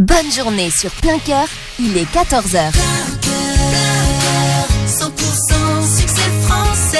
Bonne journée sur Plein Cœur, il est 14h. 100% succès français.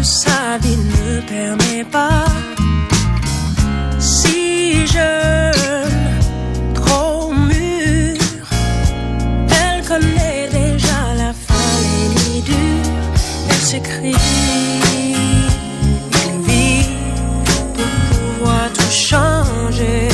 sa vie ne permet pas. Si jeune, trop mûre, elle connaît déjà la fin, les nuits dures. Elle s'écrit une vie pour pouvoir tout changer.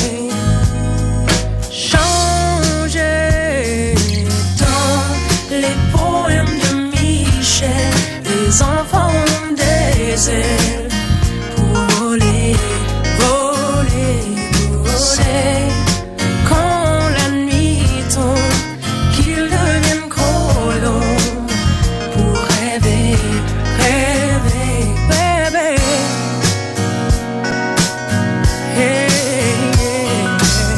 Changer dans les poèmes de Michel. Les enfants ont des ailes pour voler, voler, voler. Quand la nuit tombe, qu'ils deviennent colons pour rêver, rêver, rêver. Hey, yeah.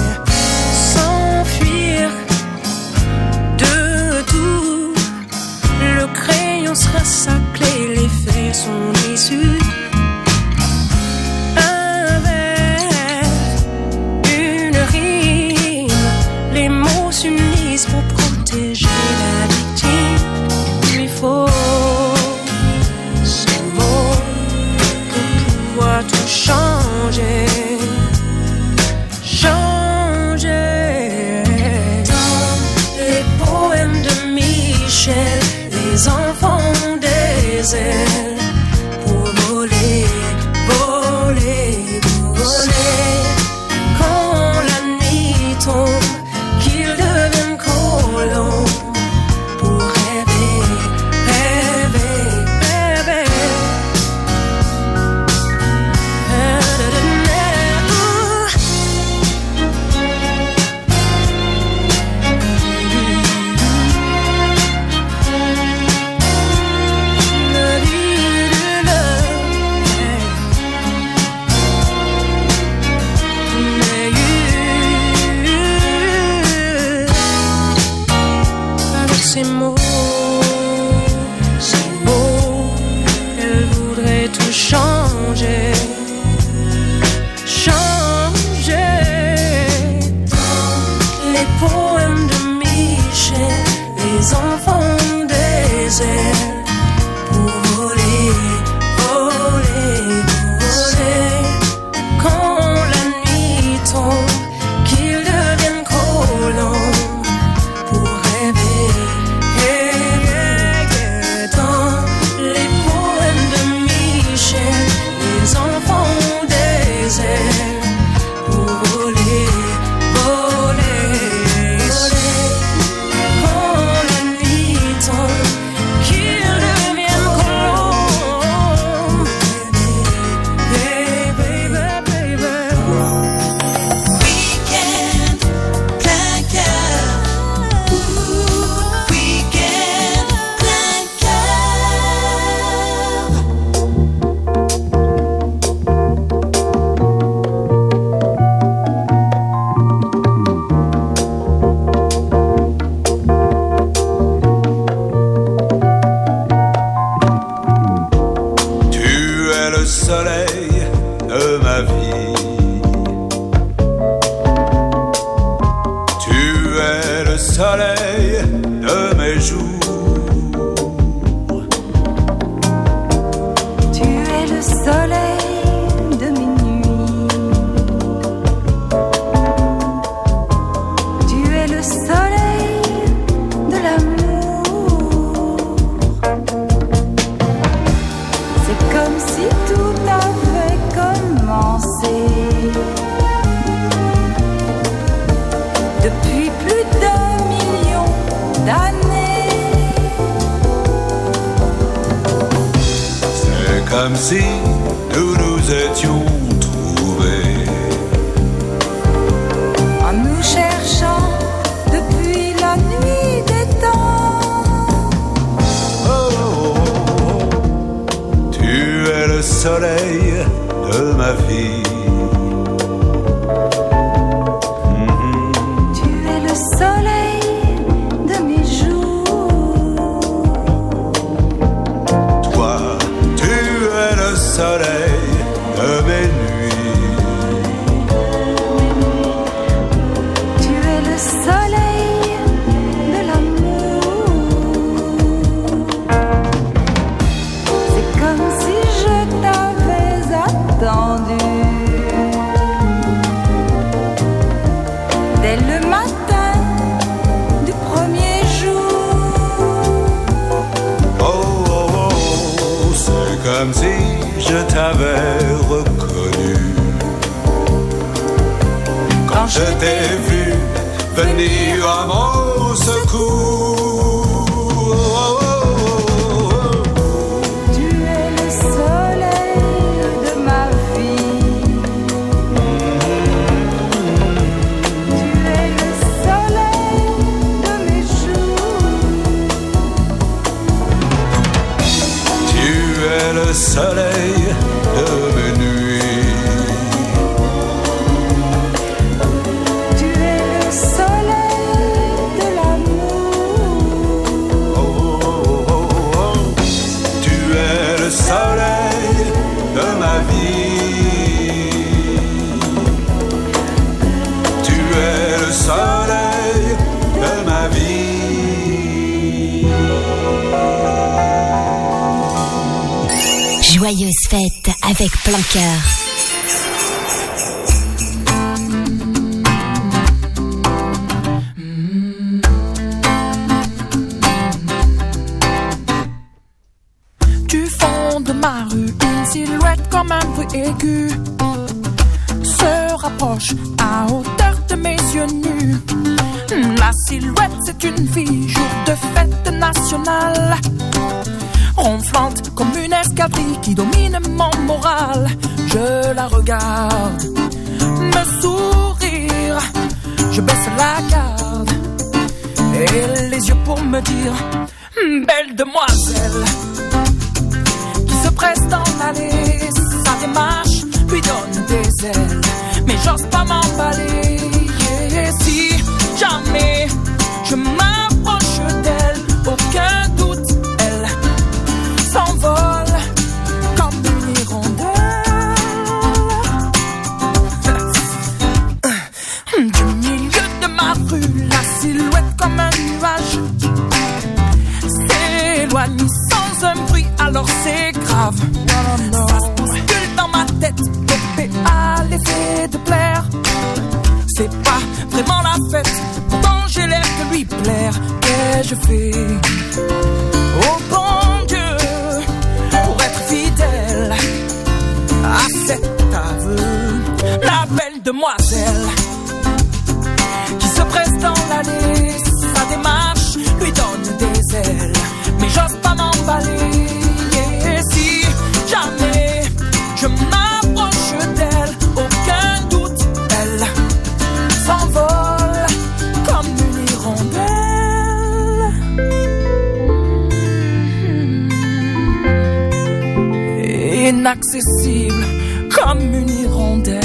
S'enfuir de tout, le crayon sera sa clé, les faits sont issus. Un vers, une rime, les mots s'unissent pour protéger la victime. Il faut ce mot pour pouvoir tout changer. Changer dans les poèmes de Michel. Les enfants ont des ailes pour voler, voler, voler. Quand la nuit tombe, qu'ils deviennent colons pour rêver, rêver, rêver. Ces mots, elle voudrait tout changer. Changer dans les poèmes de Michel. Les enfants ont des ailes pour voler, voler, voler. Quand la nuit tombe, qu'ils deviennent colons pour rêver. Dans les poèmes de Michel, les enfants ont des ailes pour voler, voler, voler. Quand la nuit tombe, qu'ils deviennent colons. Baby, baby, baby. Week-end, plein cœur. Week-end, plein cœur. Tu es le soleil de ma vie. Tu es le soleil de mes jours. Tu es le soleil de mes nuits. Tu es le soleil de l'amour. C'est comme si tout avait commencé. Depuis plus d'1 million d'années. C'est comme si nous nous étions trouvés. En nous cherchant depuis la nuit des temps. Oh, oh, oh. Tu es le soleil de ma vie. Tu es le soleil de mes jours. Toi, tu es le soleil de mes nuits. Tu es le soleil de l'amour. C'est comme si je je t'avais reconnu. Quand je t'ai vu venir à mon secours. Tu es le soleil de ma vie. Tu es le soleil de mes jours. Tu es le soleil de mes nuits. Tu es le soleil de l'amour. Tu es le soleil de ma vie. Tu es le soleil de ma vie. Joyeuse fête avec plein cœur. Du fond de ma rue, une silhouette comme un bruit aigu se rapproche à hauteur de mes yeux nus. La silhouette, c'est une fille, jour de fête nationale, ronflante comme une escadrille qui domine mon moral. Je la regarde, me sourire, je baisse la garde et les yeux pour me dire: belle demoiselle. Qui se presse dans l'allée, sa démarche lui donne des ailes, mais j'ose pas m'emballer. Et si jamais je m'approche d'elle, aucun doute, elle s'envole comme une hirondelle. Du milieu de ma rue, la silhouette comme un nuage s'éloigne sans un bruit, alors c'est grave. Ça se bouscule dans ma tête, dopé à l'effet de plaire. C'est pas vraiment la fête, pourtant j'ai l'air de lui plaire. Qu'ai-je fait, oh bon Dieu, pour être fidèle à cet aveu? La belle demoiselle qui se presse dans l'allée, sa démarche lui donne des ailes, mais j'ose pas m'emballer. Et si jamais je m'approche d'elle, aucun doute, elle s'envole comme une hirondelle. Inaccessible comme une hirondelle.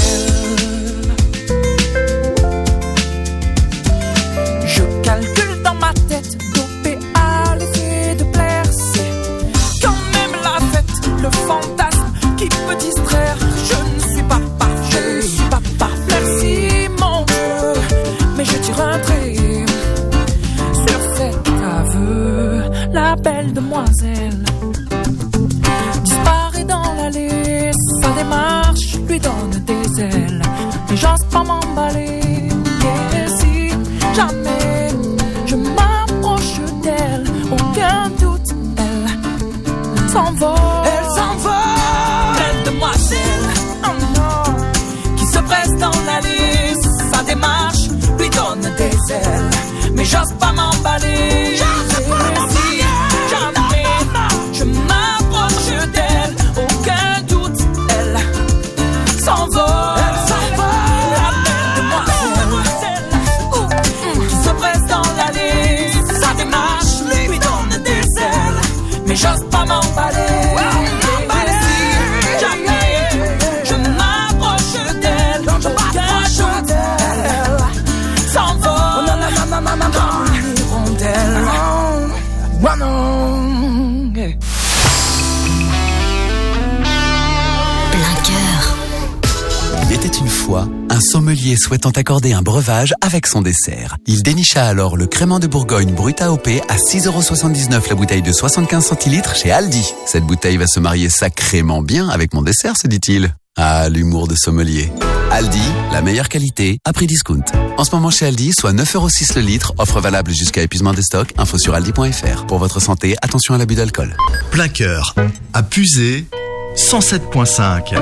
Je calcule dans ma tête, dopé à l'effet de plaire. C'est quand même la fête, le fantasme qui peut distraire. Je ne suis pas parfait, je ne suis pas parfait. Merci mon Dieu, mais je tire un trait sur cet aveu. La belle demoiselle disparaît dans l'allée, sa démarche lui donne des ailes, mais j'ose pas m'emballer. Et si jamais je m'approche d'elle, aucun doute, elle s'envole. Elle s'envole. Belle demoiselle, oh non, qui se presse dans l'allée, sa démarche lui donne des ailes, mais j'ose pas m'emballer. Je m'approche d'elle, aucun doute, elle s'envole. Elle s'envole. La belle demoiselle qui se presse dans l'allée, sa démarche lui donne des ailes, mais j'ose pas m'emballer. Si jamais je m'approche d'elle, aucun doute, elle s'envole comme une hirondelle. Oh non. Il était une fois un sommelier souhaitant accorder un breuvage avec son dessert. Il dénicha alors le crément de Bourgogne brut AOP à 6,79€ la bouteille de 75 centilitres chez Aldi. Cette bouteille va se marier sacrément bien avec mon dessert, se dit-il. Ah, l'humour de sommelier. Aldi, la meilleure qualité à prix discount. En ce moment chez Aldi, soit 9,06€ le litre, offre valable jusqu'à épuisement des stocks, info sur aldi.fr. Pour votre santé, attention à l'abus d'alcool. Plein cœur, à puiser 107.5.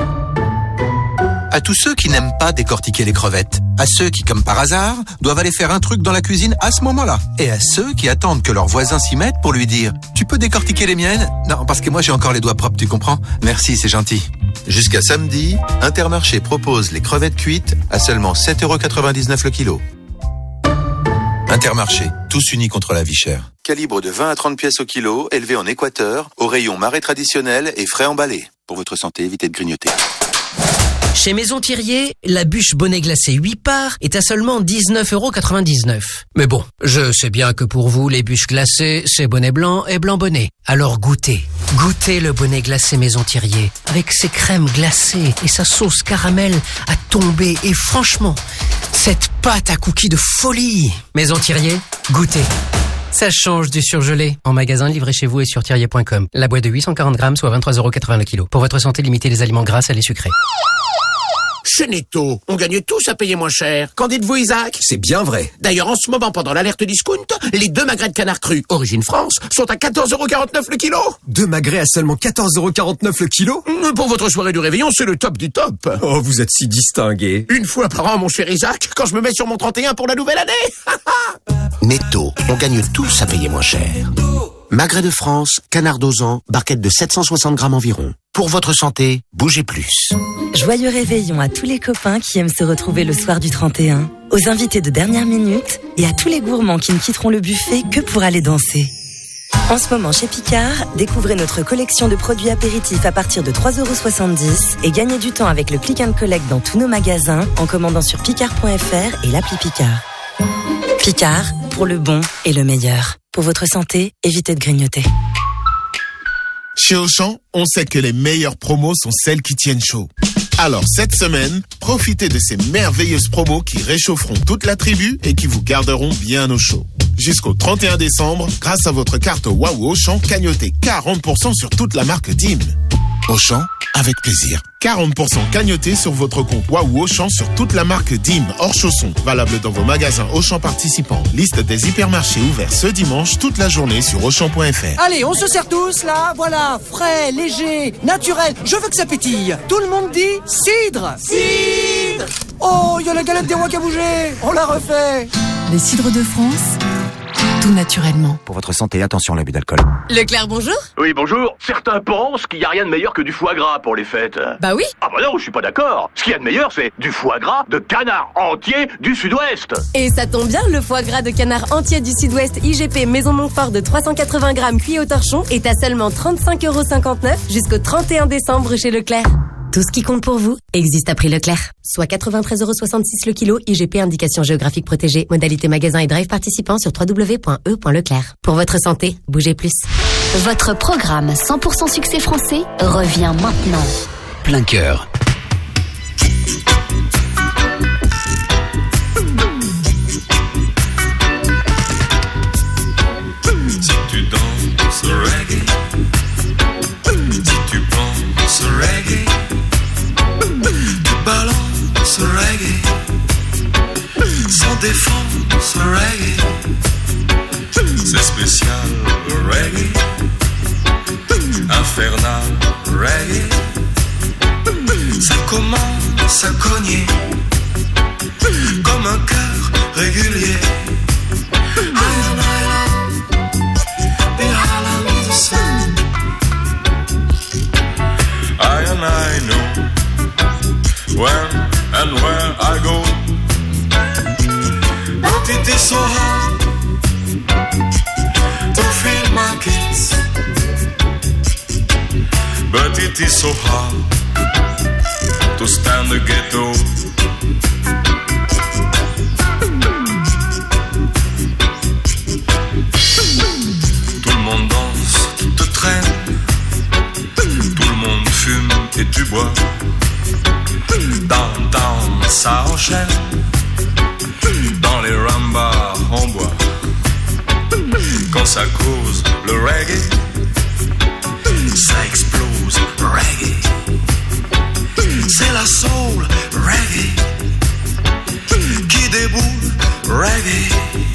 À tous ceux qui n'aiment pas décortiquer les crevettes, à ceux qui, comme par hasard, doivent aller faire un truc dans la cuisine à ce moment-là, et à ceux qui attendent que leurs voisins s'y mettent pour lui dire « Tu peux décortiquer les miennes ?» Non, parce que moi j'ai encore les doigts propres, tu comprends ? Merci, c'est gentil. Jusqu'à samedi, Intermarché propose les crevettes cuites à seulement 7,99€ le kilo. Intermarché, tous unis contre la vie chère. Calibre de 20 à 30 pièces au kilo, élevé en Équateur, au rayon marais traditionnel et frais emballés. Pour votre santé, évitez de grignoter. Chez Maison Thirier, la bûche bonnet glacé 8 parts est à seulement 19,99€. Mais bon, je sais bien que pour vous, les bûches glacées, c'est bonnet blanc et blanc bonnet. Alors goûtez. Goûtez le bonnet glacé Maison Thirier. Avec ses crèmes glacées et sa sauce caramel à tomber. Et franchement, cette pâte à cookies de folie. Maison Thirier, goûtez. Ça change du surgelé. En magasin, livré chez vous et sur thirier.com. La boîte de 840 grammes, soit 23,80€ le kilo. Pour votre santé, limitez les aliments gras, salés, sucrés. Chez Netto, on gagne tous à payer moins cher. Qu'en dites-vous, Isaac? C'est bien vrai. D'ailleurs, en ce moment, pendant l'alerte discount, les 2 magrets de canard cru, origine France, sont à 14,49€ le kilo. 2 magrets à seulement 14,49€ le kilo? Pour votre soirée du réveillon, c'est le top du top. Oh, vous êtes si distingué. Une fois par an, mon cher Isaac, quand je me mets sur mon 31 pour la nouvelle année. Netto, on gagne tous à payer moins cher. Magret de France, canard dosant, barquette de 760 grammes environ. Pour votre santé, bougez plus. Joyeux réveillon à tous les copains qui aiment se retrouver le soir du 31, aux invités de dernière minute et à tous les gourmands qui ne quitteront le buffet que pour aller danser. En ce moment chez Picard, découvrez notre collection de produits apéritifs à partir de 3,70€ et gagnez du temps avec le click and collect dans tous nos magasins en commandant sur picard.fr et l'appli Picard. Picard, pour le bon et le meilleur. Pour votre santé, évitez de grignoter. Chez Auchan, on sait que les meilleures promos sont celles qui tiennent chaud. Alors cette semaine, profitez de ces merveilleuses promos qui réchaufferont toute la tribu et qui vous garderont bien au chaud. Jusqu'au 31 décembre, grâce à votre carte Waouh Auchan, cagnotez 40% sur toute la marque Dim. Auchan, avec plaisir. 40% cagnotés sur votre compte Waouh Auchan sur toute la marque Dim, hors chaussons. Valable dans vos magasins Auchan participants. Liste des hypermarchés ouverts ce dimanche toute la journée sur Auchan.fr. Allez, on se sert tous là, voilà, frais, léger, naturel. Je veux que ça pétille. Tout le monde dit cidre. Cidre. Oh, il y a la galette des rois qui a bougé. On la refait. Les cidres de France, tout naturellement. Pour votre santé, attention à l'abus d'alcool. Leclerc, bonjour. Oui, bonjour. Certains pensent qu'il n'y a rien de meilleur que du foie gras pour les fêtes. Bah oui. Ah bah non, je suis pas d'accord. Ce qu'il y a de meilleur, c'est du foie gras de canard entier du Sud-Ouest. Et ça tombe bien, le foie gras de canard entier du Sud-Ouest IGP Maison Montfort de 380 grammes cuit au torchon est à seulement 35,59€ jusqu'au 31 décembre chez Leclerc. Tout ce qui compte pour vous existe à prix Leclerc. Soit 93,66€ le kilo, IGP indication géographique protégée. Modalité magasin et drive participant sur www.e.leclerc. Pour votre santé, bougez plus. Votre programme 100% succès français revient maintenant. Plein cœur. Si tu danses reggae, si tu penses reggae, tu balances reggae, sans défense reggae, c'est spécial reggae, infernal reggae, ça commence à cogner, comme un cœur régulier. I and I know when and where I go, but it is so hard to feel my kiss, but it is so hard to stand the ghetto. Tout le monde danse, tout te traîne, tout le monde fume et tu bois. Downtown, ça enchaîne, dans les rambas on boit. Quand ça cause le reggae, ça explose reggae. C'est la soul reggae qui déboule reggae.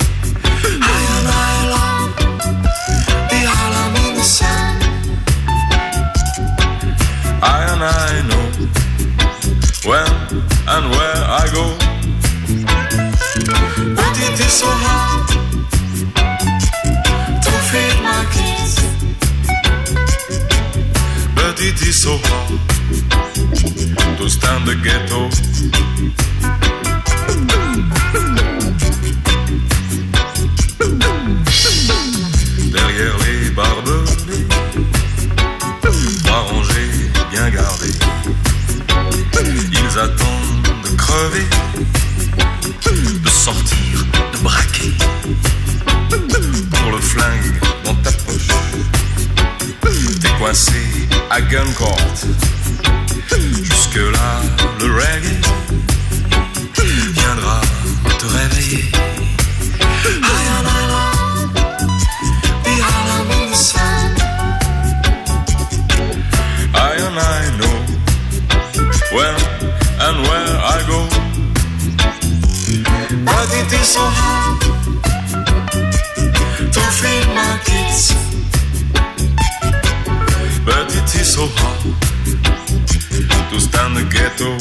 I love the Harlem in the sun. I know when and where I go. But it is so hard to feed my kids. But it is so hard to stand the ghetto. Derrière les barbelés, pas rangés, bien gardés, ils attendent de crever, de sortir, de braquer. Pour le flingue dans ta poche, t'es coincé à gun court. Jusque là, le reggae viendra te réveiller. I and I know when and where I go. But it is so hard to feed my kids. But it is so hard to stand the ghetto.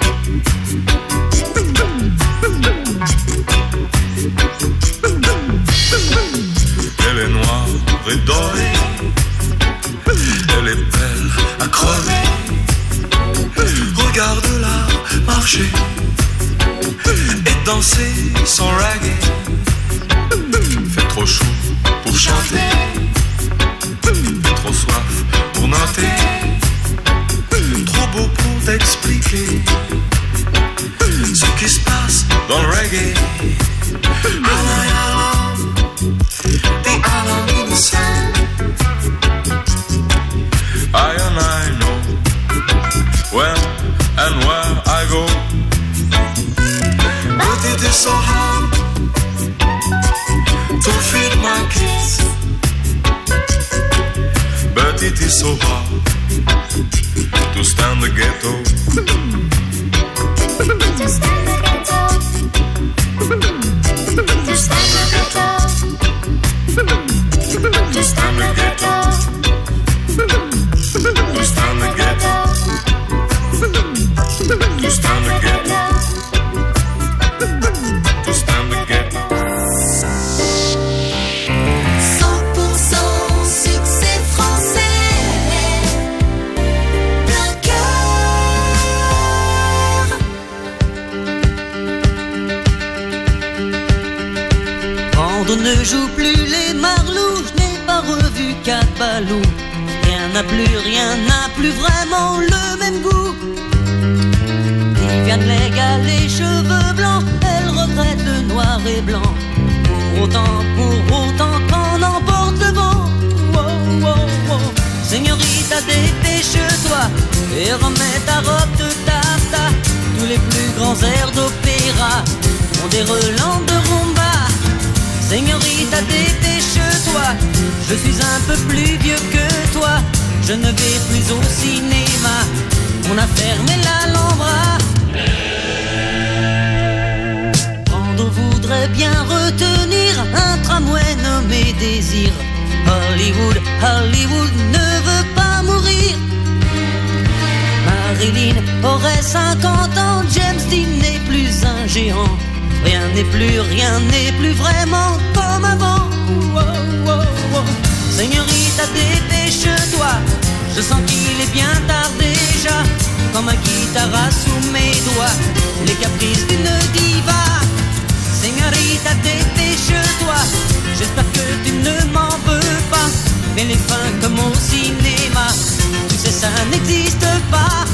Elle est noire et dorée, elle est belle à crever. Regarde-la marcher et danser son reggae. Fait trop chaud pour chanter, fait trop soif pour noter, trop beau pour t'expliquer ce qui se passe dans le reggae. I and I know when and where I go. But it is so hard to feed my kids. But it is so hard to stand the ghetto. To stand the ghetto. To stand the ghetto. To stand the ghetto. To stand the ghetto. To stand the ghetto. To stand the ghetto. 100% succès français. Plein cœur. Quand on ne joue plus les marlous, je n'ai pas revu quatre ballots. Rien n'a plus vraiment le même goût. Viviane Légal, les cheveux blancs, elle regrette le noir et blanc. Pour autant qu'on emporte le vent. Wow, wow, wow. Señorita, dépêche-toi et remets ta robe de taffetas. Tous les plus grands airs d'opéra ont des relents de rumba. Señorita, dépêche-toi, je suis un peu plus vieux que toi. Je ne vais plus au cinéma, on a fermé l'Alhambra. Quand on voudrait bien retenir un tramway nommé Désir, Hollywood ne veut pas mourir. Marilyn aurait 50 ans, James Dean n'est plus un géant. Rien n'est plus vraiment comme avant. Wow, wow, wow. Señorita, dépêche-toi, je sens qu'il est bien tard déjà. Comme un guitare sous mes doigts, les caprices d'une diva. Señorita, dépêche-toi, j'espère que tu ne m'en veux pas. Mais les fins comme au cinéma, tu sais ça n'existe pas.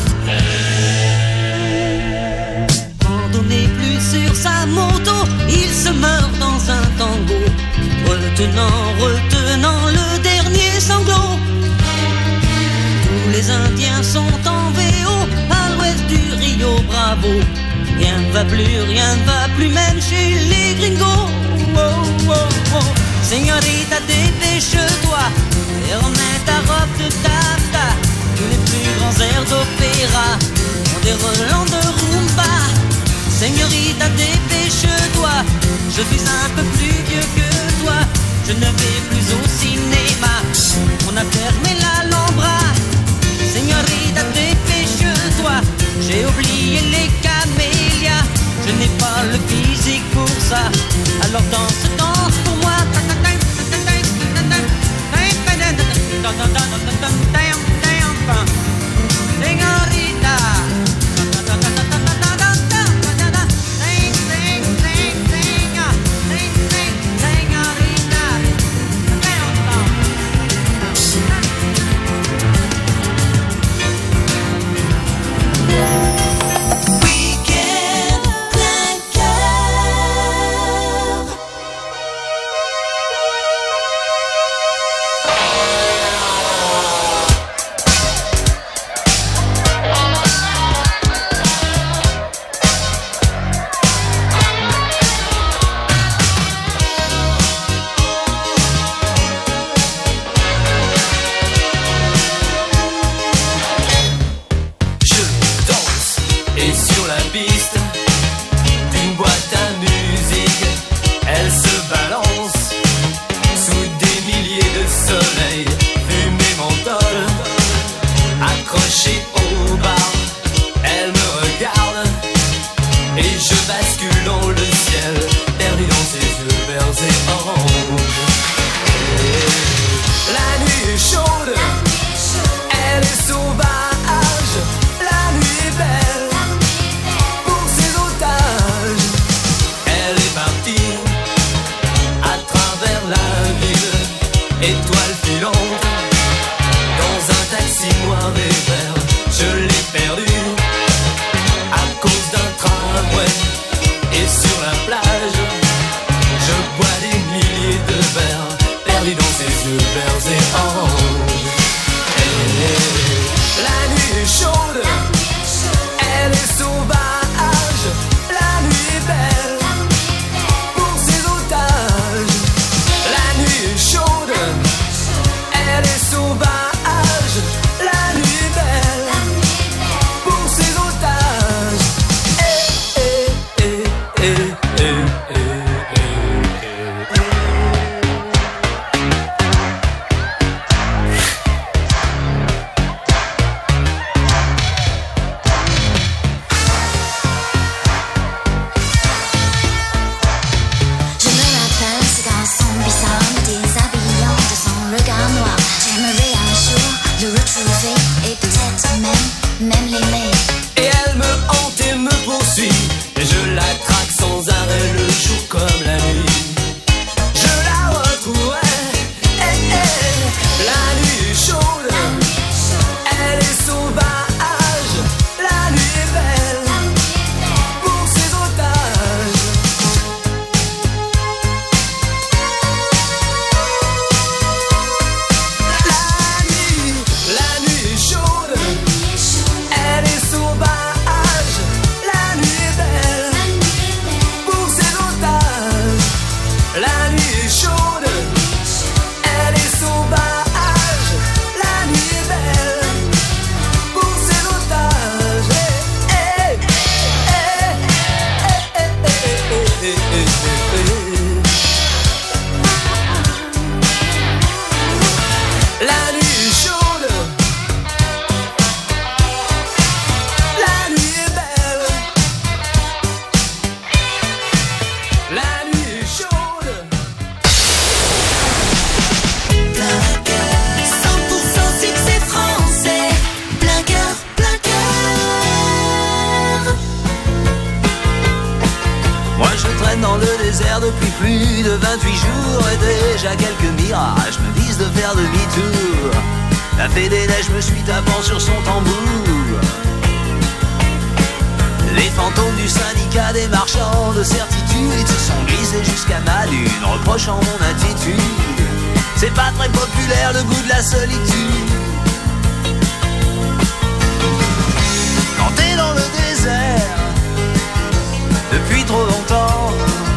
Quand on n'est plus sur sa moto, il se meurt dans un tango, retenant le dernier sanglot. Tous les Indiens sont en VO à l'ouest du Rio Bravo. Rien ne va plus même chez les gringos. Oh, oh, oh. Señorita, dépêche-toi et remets ta robe de taffetas. Tous les plus grands airs d'opéra ont des relents de rumba. Señorita, dépêche-toi, je suis un peu plus vieux que toi. Je ne vais plus au cinéma, on a fermé l'Alhambra. Señorita, dépêche-toi. perdu à cause d'un tramway. Et sur la plage, je bois des milliers de verres perdus dans ses yeux verts et orange. La nuit est chaude, elle est sauvage. La nuit est belle pour ses otages. La nuit est chaude, elle est sauvage. La nuit est belle pour ses otages. Je me rappelle ce garçon bizarre me déshabillant de son regard noir. J'aimerais un jour le retrouver et peut-être même l'aimer. Et elle me hante et me poursuit, et je la traque sans arrêt le jour comme la nuit. Je la retrouverai. La nuit est chaude, elle est sauvage. La nuit est belle pour ses otages. La nuit est chaude, elle est sauvage. La nuit est belle pour ses otages. La nuit est chaude, elle est sauvage. La nuit est belle pour ses otages. La nuit est chaude, la nuit est belle. La nuit est chaude. 100% succès français. Plein cœur, plein cœur. Moi je traîne dans le désert depuis plus de 28 jours et déjà quelques mirages me disent de faire demi-tour. La fée des neiges me suit tapant sur son tambour. Les fantômes du syndicat des marchands de certitude se sont glissés jusqu'à ma dune, reprochant mon attitude. C'est pas très populaire le goût de la solitude. Quand t'es dans le désert depuis trop longtemps,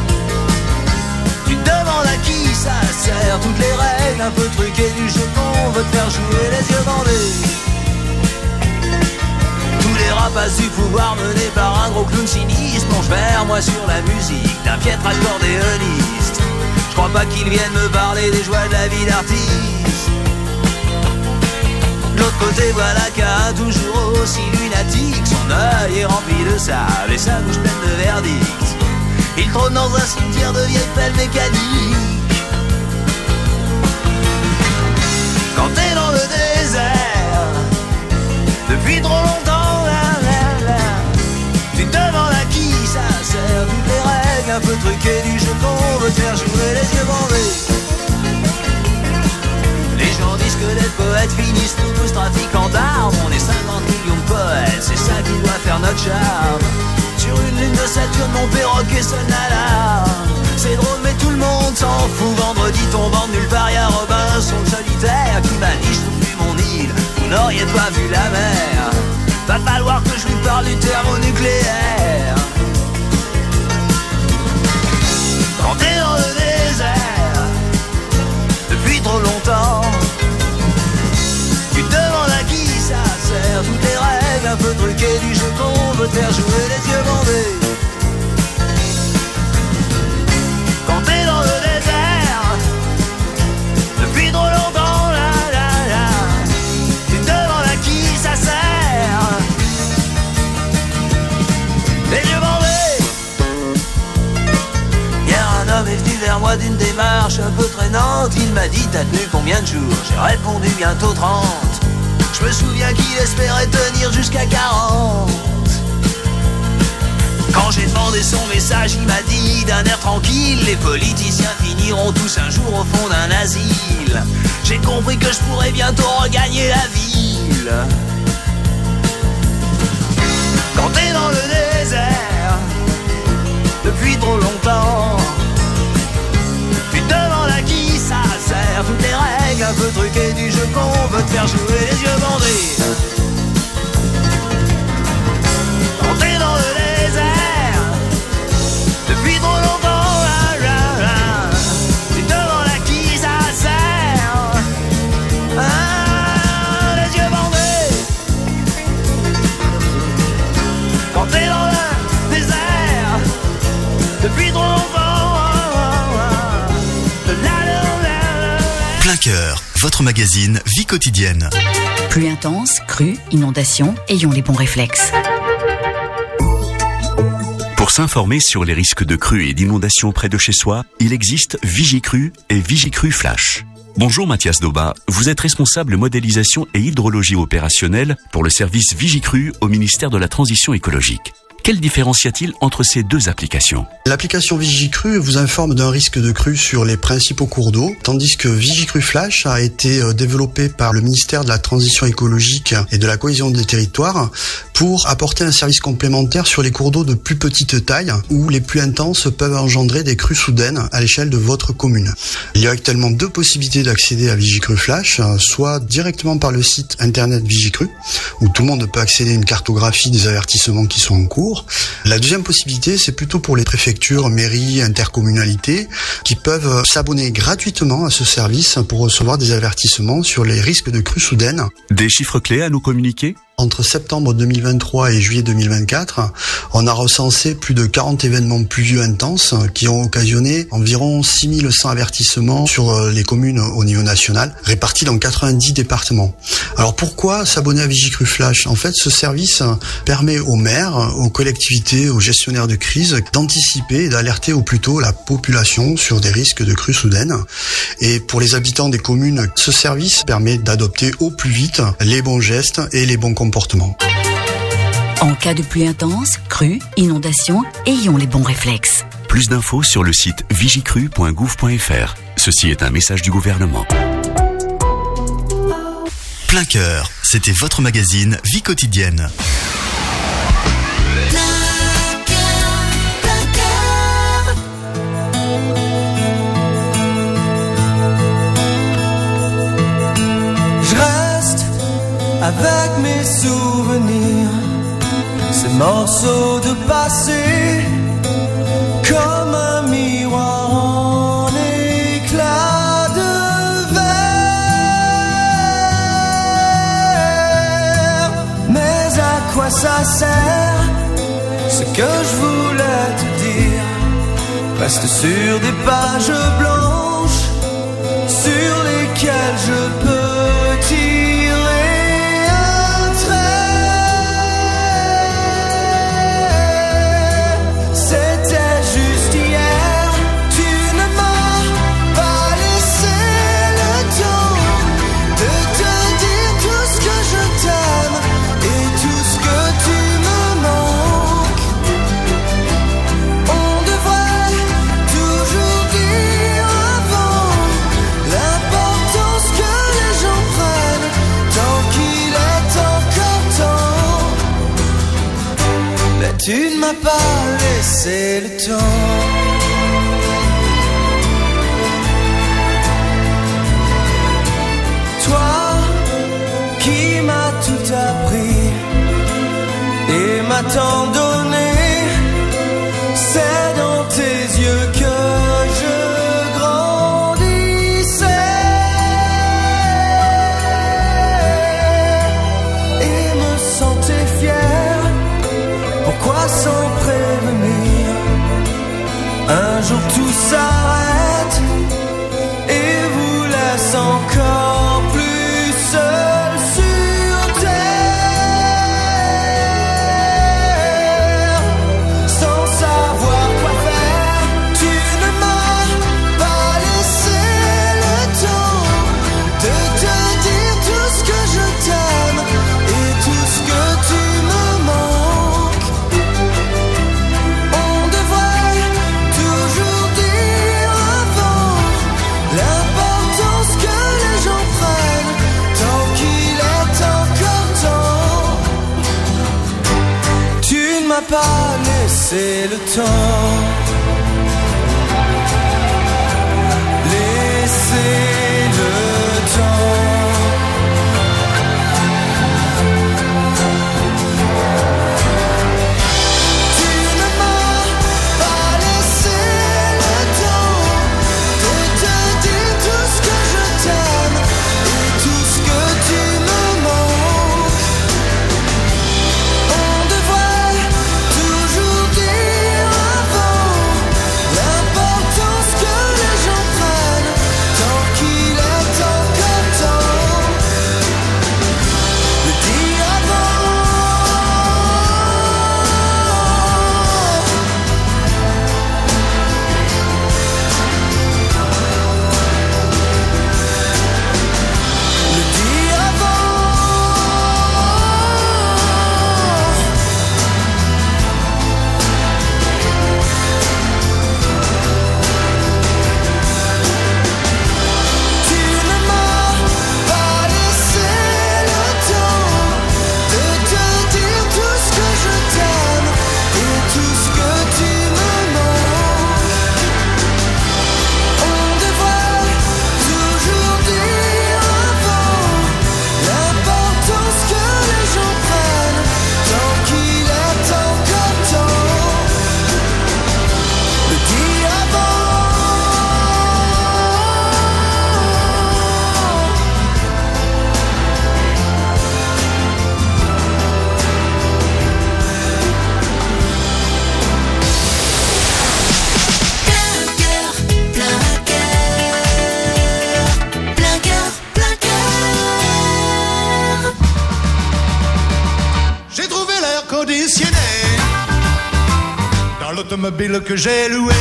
tu te demandes à qui ça sert. Toutes les règles un peu truquées du jeu qu'on veut te faire jouer les yeux bandés. Tous les rapaces du pouvoir menés par un gros clown sinistre plongent vers moi sur la musique d'un piètre accordéoniste. Je crois pas qu'ils viennent me parler des joies de la vie d'artiste. De l'autre côté voilà qu'un toujours aussi lunatique, son œil est rempli de sable et sa bouche pleine de verdict. Il trône dans un cimetière de vieilles pelles mécaniques. Quand t'es dans le désert depuis trop longtemps, tu te demandes à qui ça sert. Toutes les règles un peu truquées du jeu qu'on veut te faire jouer les yeux bandés. Les gens disent que les poètes finissent tous trafiquants d'armes. On est 50 millions de poètes, c'est ça qui doit faire notre charme. Sur une lune de Saturne, mon perroquet sonne l'alarme. C'est drôle mais tout le monde s'en fout. Vendredi tombant de nulle part, y'a Robinson le solitaire qui m'a dit je trouve plus mon île. Vous n'auriez pas vu la mer. Va falloir que je lui parle du thermonucléaire. Quand t'es dans le désert depuis trop longtemps, tu te demandes à qui ça sert. Toutes les règles un peu truquées du jeu qu'on veut te faire jouer les yeux bandés. Quand t'es dans le désert depuis trop longtemps, tu te demandes à qui ça sert. Les yeux bandés. Hier un homme est venu vers moi d'une démarche un peu traînante. Il m'a dit t'as tenu combien de jours? J'ai répondu bientôt 30. Je me souviens qu'il espérait tenir jusqu'à 40. Quand j'ai demandé son message, il m'a dit d'un air tranquille: les politiciens finiront tous un jour au fond d'un asile. J'ai compris que je pourrais bientôt regagner la ville. quai du jeu qu'on veut te faire jouer les yeux bandés. Entrer dans le désert depuis trop longtemps, c'est devant là qui ça sert. Les yeux bandés. Entrer dans le désert depuis trop longtemps. Plein cœur, votre magazine Vie quotidienne. Pluie intense, crue, inondation, ayons les bons réflexes. Pour s'informer sur les risques de crues et d'inondations près de chez soi, il existe Vigicru et Vigicru Flash. Bonjour Mathias Dauba, vous êtes responsable modélisation et hydrologie opérationnelle pour le service Vigicru au ministère de la Transition écologique. Quelle différence y a-t-il entre ces deux applications ? L'application Vigicru vous informe d'un risque de crue sur les principaux cours d'eau, tandis que Vigicru Flash a été développé par le ministère de la Transition écologique et de la cohésion des territoires pour apporter un service complémentaire sur les cours d'eau de plus petite taille où les pluies intenses peuvent engendrer des crues soudaines à l'échelle de votre commune. Il y a actuellement deux possibilités d'accéder à Vigicru Flash, soit directement par le site internet Vigicru, où tout le monde peut accéder à une cartographie des avertissements qui sont en cours. La deuxième possibilité, c'est plutôt pour les préfectures, mairies, intercommunalités qui peuvent s'abonner gratuitement à ce service pour recevoir des avertissements sur les risques de crues soudaines. Des chiffres clés à nous communiquer ? Entre septembre 2023 et juillet 2024, on a recensé plus de 40 événements pluvieux intenses qui ont occasionné environ 6100 avertissements sur les communes au niveau national, répartis dans 90 départements. Alors pourquoi s'abonner à Vigicru Flash ? En fait, ce service permet aux maires, aux collectivités, aux gestionnaires de crise d'anticiper et d'alerter au plus tôt la population sur des risques de crues soudaines. Et pour les habitants des communes, ce service permet d'adopter au plus vite les bons gestes et les bons comportements. En cas de pluie intense, crue, inondation, ayons les bons réflexes. Plus d'infos sur le site vigicru.gouv.fr. Ceci est un message du gouvernement. Plein cœur, c'était votre magazine Vie quotidienne. Avec mes souvenirs, ces morceaux de passé, comme un miroir en éclat de verre. Mais à quoi ça sert? Ce que je voulais te dire reste sur des pages blanches sur lesquelles je peux tirer. Tu ne m'as pas laissé le temps. Toi qui m'as tout appris et m'as tant donné, c'est dans tes yeux que je grandissais et me sentais fier. Pourquoi sans prévenir? Un jour tout s'arrête et vous laisse encore plus seul sur terre. Sans savoir quoi faire, tu ne m'as pas laissé le temps de te dire tout ce que je t'aime et tout ce que tu me manques. Pas laissé le temps, laissez le temps. air conditionné dans l'automobile que j'ai loué.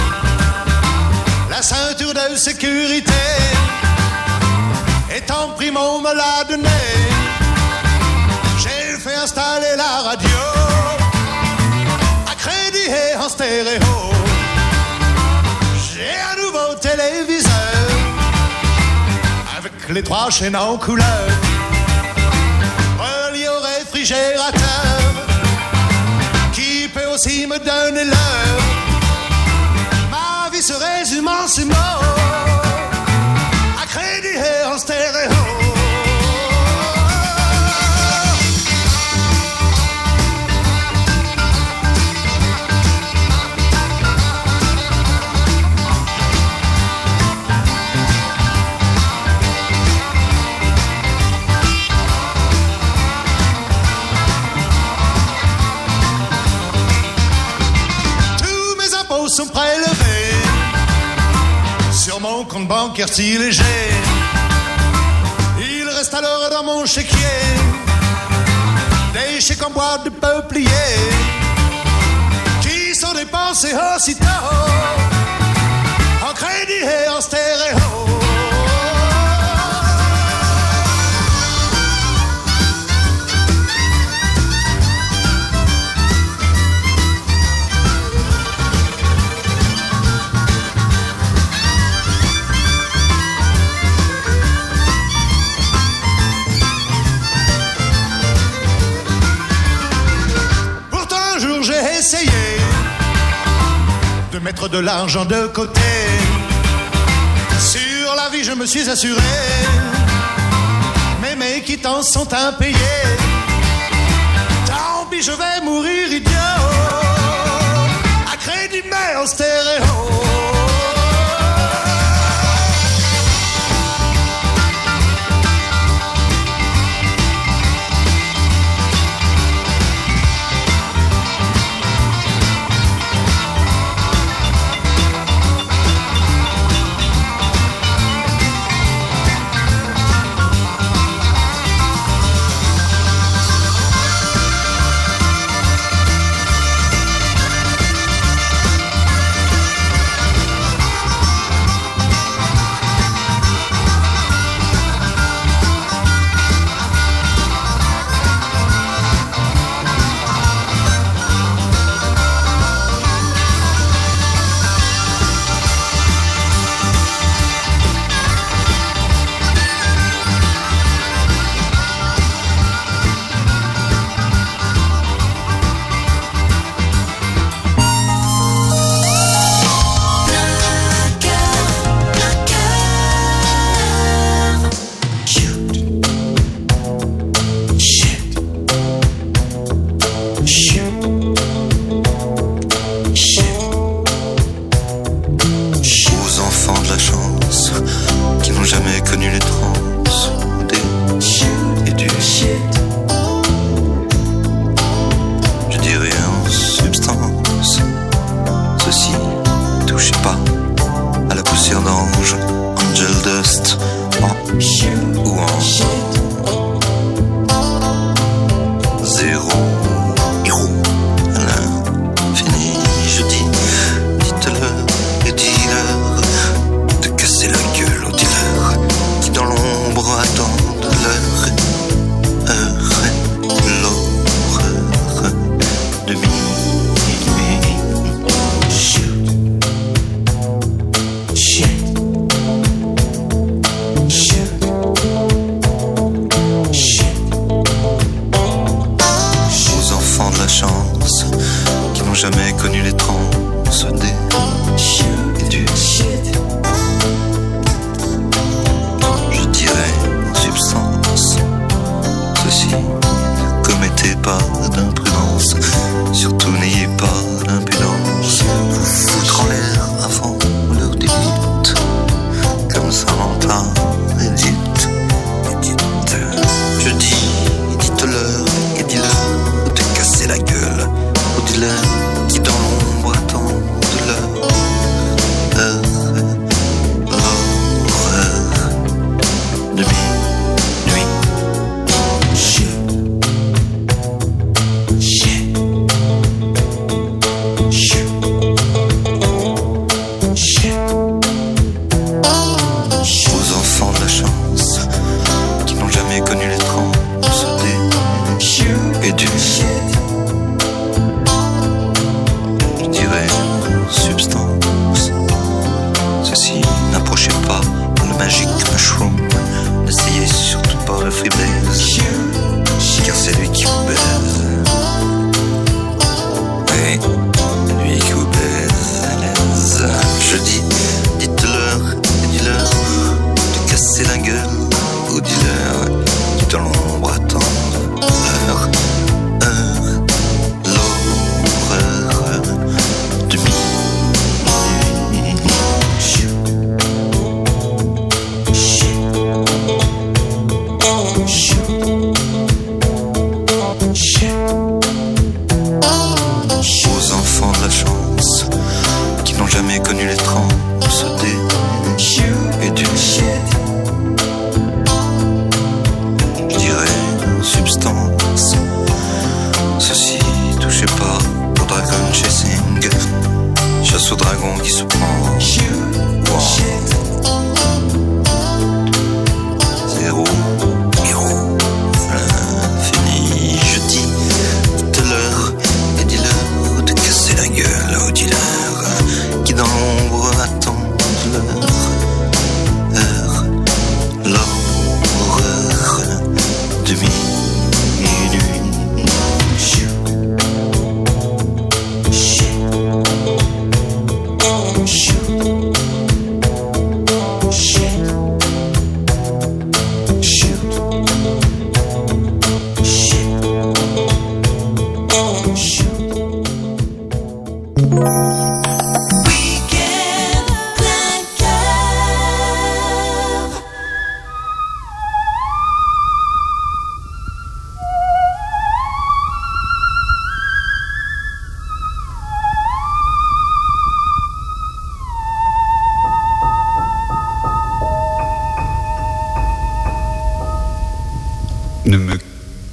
La ceinture de sécurité étant pris, on me l'a donné. J'ai fait installer la radio à crédit et en stéréo. J'ai un nouveau téléviseur avec les 3 chaînes en couleur, relié au réfrigérateur qui peut aussi me donner l'heure. Ma vie se résume en ces mots, à crédit et en stéréo. Sont prélevés sur mon compte bancaire si léger. Il reste alors dans mon chéquier des chèques en bois de peuplier qui sont dépensés aussitôt en crédit et en stéréo. J'ai essayé de mettre de l'argent de côté. Sur la vie je me suis assuré, mais mes quittances sont impayées. Tant pis, je vais mourir idiot, à crédit mais en stéréo.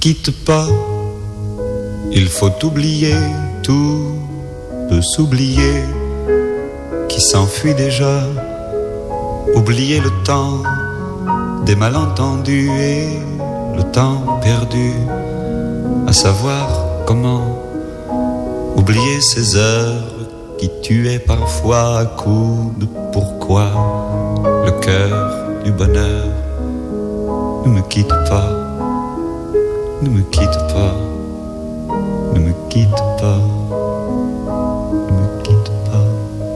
quitte pas, il faut oublier, tout peut s'oublier, qui s'enfuit déjà, oublier le temps des malentendus et le temps perdu, à savoir comment oublier ces heures qui tuaient parfois à coups de pourquoi le cœur du bonheur. Ne me quitte pas, ne me quitte pas, ne me quitte pas, ne me quitte pas.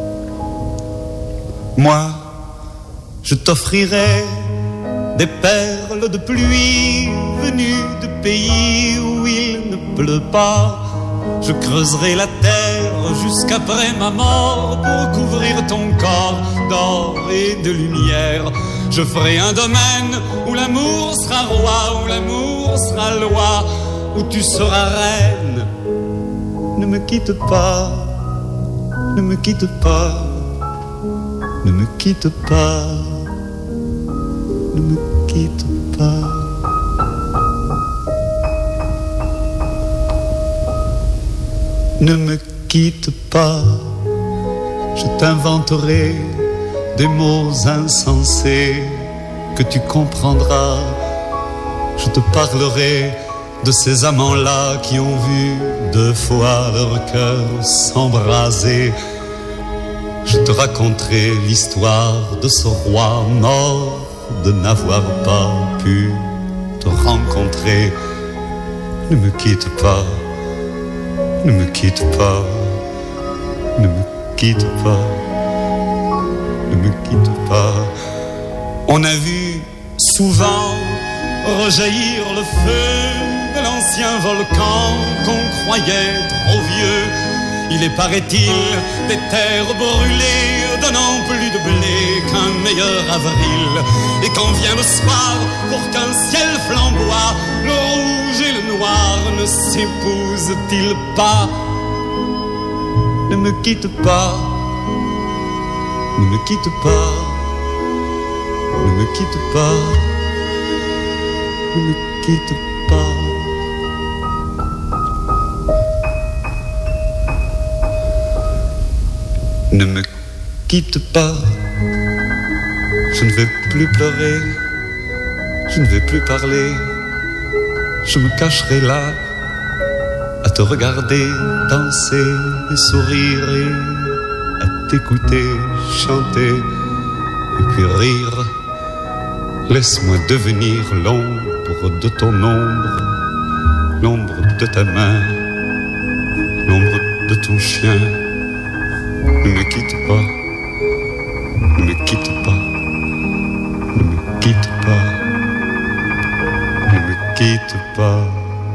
Moi, je t'offrirai des perles de pluie venues de pays où il ne pleut pas. Je creuserai la terre jusqu'après ma mort pour couvrir ton corps d'or et de lumière. Je ferai un domaine où l'amour sera roi, où l'amour sera loi, où tu seras reine. Ne me quitte pas, ne me quitte pas, ne me quitte pas, ne me quitte pas. Ne me quitte pas, je t'inventerai des mots insensés que tu comprendras. Je te parlerai de ces amants-là qui ont vu 2 fois leur cœur s'embraser. Je te raconterai l'histoire de ce roi mort de n'avoir pas pu te rencontrer. Ne me quitte pas, ne me quitte pas, ne me quitte pas, ne me quitte pas. On a vu souvent rejaillir le feu de l'ancien volcan qu'on croyait trop vieux. Il est, paraît-il, des terres brûlées donnant plus de blé qu'un meilleur avril. Et quand vient le soir, pour qu'un ciel flamboie, le rouge et le noir ne s'épousent-ils pas? Ne me quitte pas, ne me quitte pas, ne me quitte pas, ne me quitte pas. Ne me quitte pas, je ne vais plus pleurer, je ne vais plus parler, je me cacherai là, à te regarder danser et sourire et à t'écouter chanter et puis rire. Laisse-moi devenir l'ombre de ton ombre, l'ombre de ta main, l'ombre de ton chien. Ne me quitte pas, ne me quitte pas, ne me quitte pas, ne me quitte pas.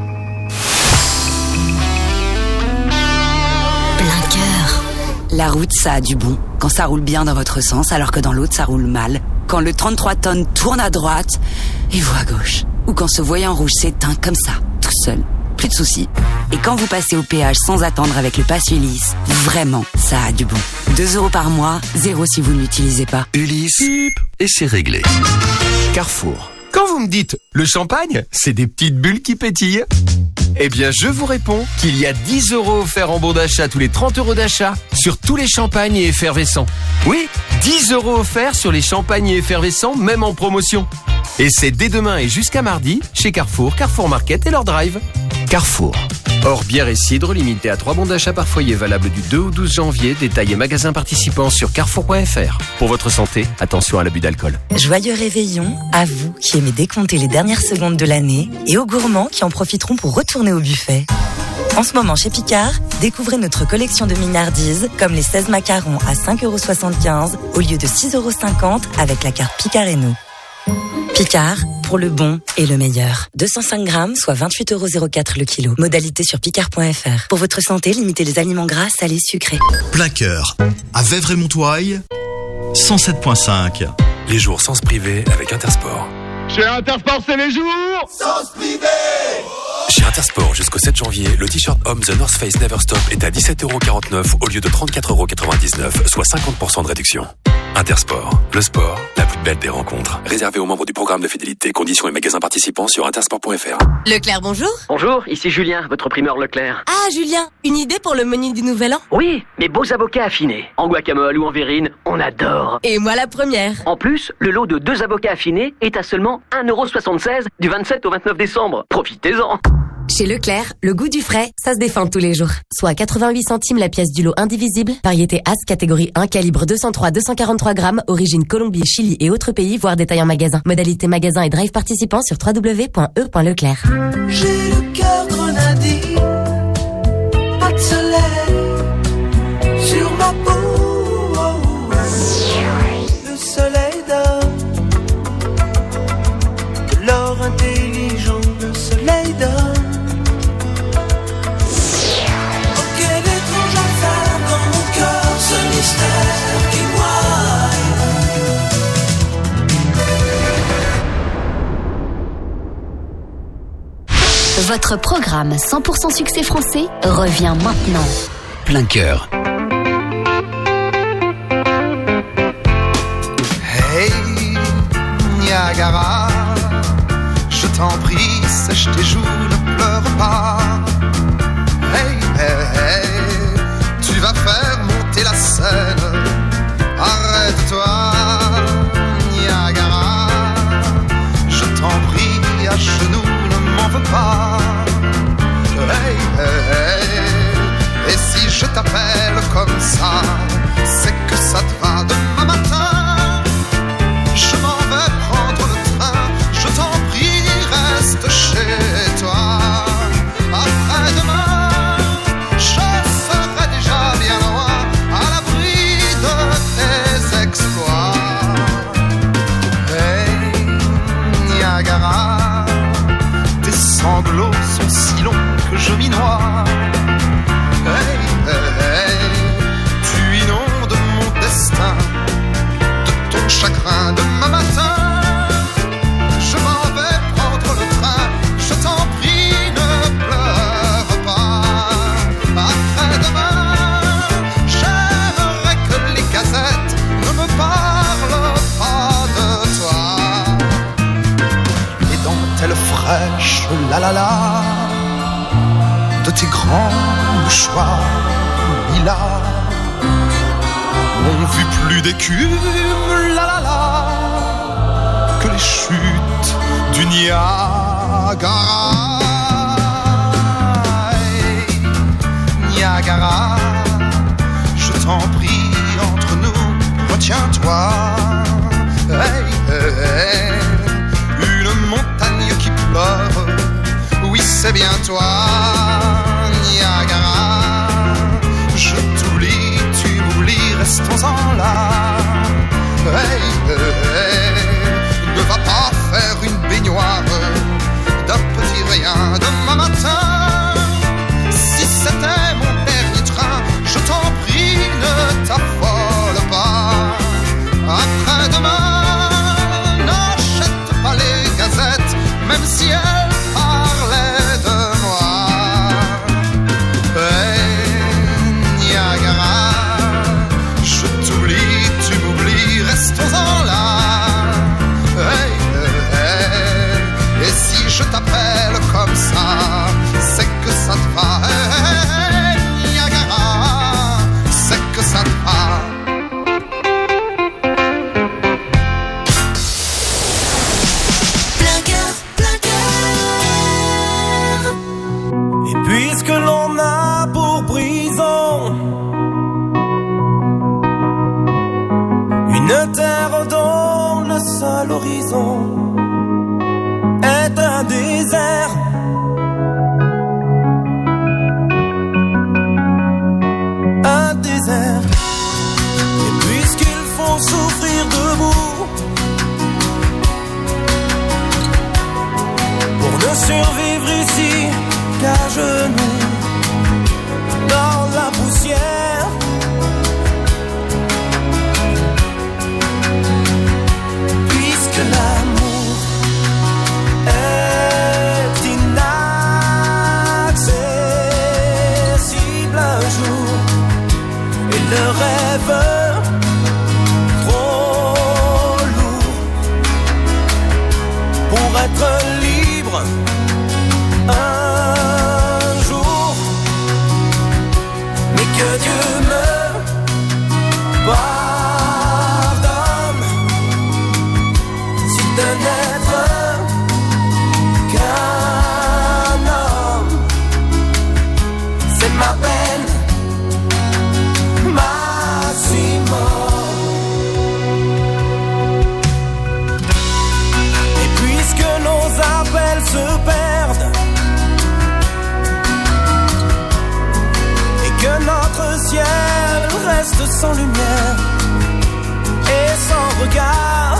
Plein cœur. La route, ça a du bon. Quand ça roule bien dans votre sens, alors que dans l'autre, ça roule mal. Quand le 33 tonnes tourne à droite et vous à gauche. Ou quand ce voyant rouge s'éteint comme ça, tout seul. Plus de soucis. Et quand vous passez au péage sans attendre avec le pass Ulysse, vraiment, ça a du bon. 2 € par mois, 0 si vous ne l'utilisez pas. Ulysse, et c'est réglé. Carrefour. Quand vous me dites le champagne, c'est des petites bulles qui pétillent. Eh bien, je vous réponds qu'il y a 10 € offerts en bon d'achat tous les 30 € d'achat sur tous les champagnes et effervescents. Oui, 10 € offerts sur les champagnes et effervescents, même en promotion. Et c'est dès demain et jusqu'à mardi chez Carrefour, Carrefour Market et leur drive. Carrefour. Hors bière et cidre, limité à 3 bons d'achat par foyer, valable du 2 au 12 janvier. Détails et magasins participants sur carrefour.fr. Pour votre santé, attention à l'abus d'alcool. Joyeux réveillon à vous qui aimez décompter les dernières secondes de l'année et aux gourmands qui en profiteront pour retourner au buffet. En ce moment chez Picard, découvrez notre collection de mignardises comme les 16 macarons à 5,75 € au lieu de 6,50 € avec la carte Picard Reno. Picard, pour le bon et le meilleur. 205 grammes, soit 28,04 € le kilo. Modalité sur picard.fr. Pour votre santé, limitez les aliments gras, salés, sucrés. Plein cœur. À Vèvres-et-Montoie, 107.5. Les jours sens privé avec Intersport. Chez Intersport, c'est les jours Sens privé. Chez Intersport, jusqu'au 7 janvier, le t-shirt homme The North Face Never Stop est à 17,49 € au lieu de 34,99 €, soit 50% de réduction. Intersport, le sport, la plus belle des rencontres. Réservé aux membres du programme de fidélité. Conditions et magasins participants sur intersport.fr. Leclerc, bonjour. Bonjour, ici Julien, votre primeur Leclerc. Ah, Julien, une idée pour le menu du Nouvel An? Oui, mes beaux avocats affinés. En guacamole ou en verrine, on adore. Et moi la première. En plus, le lot de 2 avocats affinés est à seulement 1,76€ du 27 au 29 décembre. Profitez-en. Chez Leclerc, le goût du frais, ça se défend tous les jours. Soit 88 centimes la pièce du lot indivisible, variété As, catégorie 1, calibre 203-243 grammes, origine Colombie, Chili et autres pays, voire détail en magasin. Modalité magasin et drive participant sur www.e.leclerc. J'ai le cœur grenadille, pas de soleil sur ma peau. Le soleil donne de l'or intelligent, le soleil donne. Votre programme 100% succès français revient maintenant. Plein cœur. Hey, Niagara, je t'en prie, sèche tes joues, ne pleure pas. Hey, hey, hey, tu vas faire monter la Seine. Arrête-toi, Niagara, je t'en prie, à genoux, ne m'en veux pas. Hey, hey, hey, et si je t'appelle comme ça, c'est que ça te va demain matin. Je m'en vais prendre le train, je t'en prie, reste chez toi. Après-demain, je serai déjà bien loin, à l'abri de tes exploits. Hey, Niagara, tes sanglots sont si longs que je m'y noie. Hey, hey, hey, tu inondes mon destin de ton chagrin demain matin. Je m'en vais prendre le train, je t'en prie, ne pleure pas. Après-demain, j'aimerais que les gazettes ne me parlent pas de toi. Les dentelles fraîches, la la la, de tes grands mouchoirs lilas n'ont vu plus d'écume, la la la, que les chutes du Niagara. Hey, Niagara, je t'en prie, entre nous, retiens-toi. Hey, hey, hey, une montagne qui pleure, oui c'est bien toi, Niagara. Je t'oublie, tu m'oublies, restons-en là. Hey, hey, hey, ne va pas faire une baignoire d'un petit rien demain matin. Si c'était mon dernier train, je t'en prie, ne t'affole pas. Après-demain, n'achète pas les gazettes, même si elles parlaient de moi. Hey, Niagara, je t'oublie, tu m'oublies, restons-en là. Hey, hey, hey, et si je t'appelle comme ça, c'est que ça te va. Hey, Niagara, c'est que ça te va. Et puisque l'on a pour prison une terre dont le seul horizon est un désert, un désert, et puisqu'il faut souffrir debout pour ne survivre ici qu'à genoux dans la poussière, puisque l'amour est inaccessible un jour et le rêve trop Dieu me pardonne. Si de n'être qu'un homme, c'est ma peine maximum. Et puisque nos appels se perdent et que notre ciel reste sans lumière et sans regard,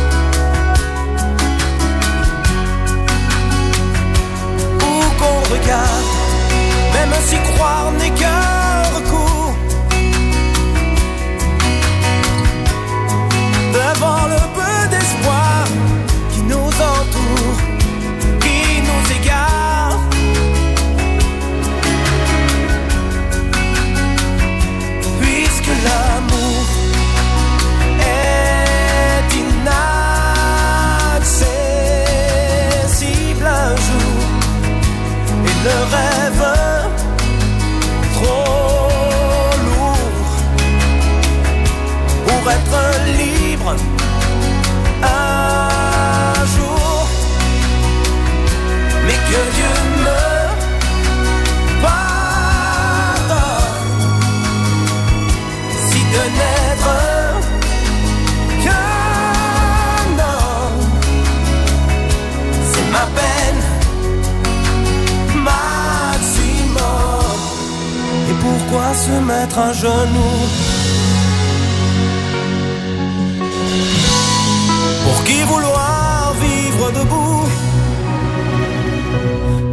où qu'on regarde, même si croire n'est qu'un recours, devant le peu d'espoir qui nous entoure, qui nous égare, puisque l'amour est inaccessible un jour, et le rêve trop lourd pour être libre un jour. Mais que Dieu me pardonne. Si de n'être qu'un homme, c'est ma peine maximum. Et pourquoi se mettre à genoux? Pour qui vouloir vivre debout?